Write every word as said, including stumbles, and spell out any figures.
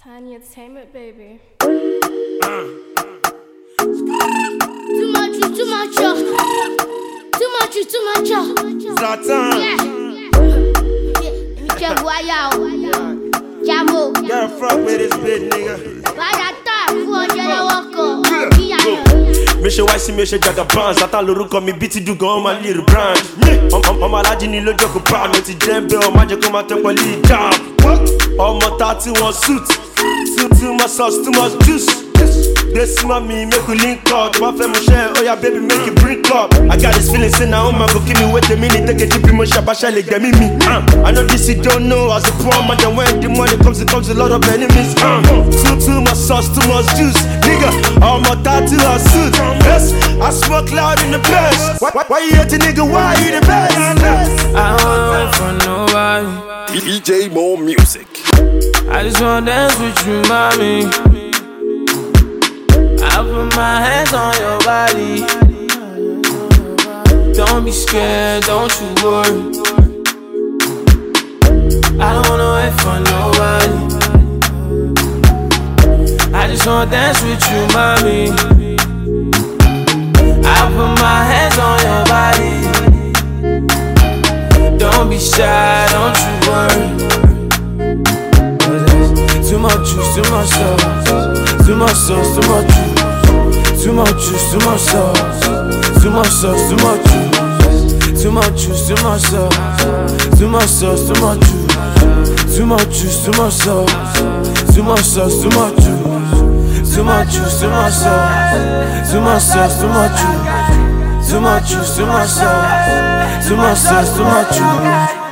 Tiny Entertainment, baby. Too much, juice, too much, yo. Too much, juice, too much, yo. Zlatan. Yeah. Michel Guayao. Jamo. Girl, fuck with this bitch, nigga. Badata, four hundred wako. Me ṣe wá sí mi ṣe jaga bands. Zlatan lorúkọ mi bí ti dùn gan ọmọ little brand. Ọmọ alájí ni lójó kò bá mi ti jẹ́ bẹ́ẹ̀ ọmọ ajẹ́ kó máa tẹ́ pẹ̀lú ìjàm. Ọmọ ta tí wọ́n suit. Too too much sauce, too much juice. They smell me, make we link up. My family share, oh yeah, baby, make it bring up. I got this feeling, say now, man, go give me wait a minute, take a deep emotion, basha like them me. Uh, I know this you don't know, as a poor man, then when the money comes, it comes a lot of enemies. Uh, too too much sauce, too much juice, nigga. All my tattoo are suit. Yes, I smoke loud in the best. Why, why, why you hate a nigga? Why you the best? I don't wanna wait for nobody. D J Mo Music. I just wanna dance with you, mommy. I put my hands on your body. Don't be scared, don't you worry. I don't wanna wait for nobody. I just wanna dance with you, mommy. I put my hands on your body. Don't be shy, don't you worry. Too much juice, too much sauce. Too much sauce, too much juice. Too much juice, too much sauce. Too much sauce, too much juice. Too much juice, too much sauce. Too much sauce, too much juice. Too much juice, too much sauce. Too much sauce, too much juice. Too much juice, too much sauce. Too much sauce, too much juice. Too much juice, too much sauce. Too much sauce, too much juice.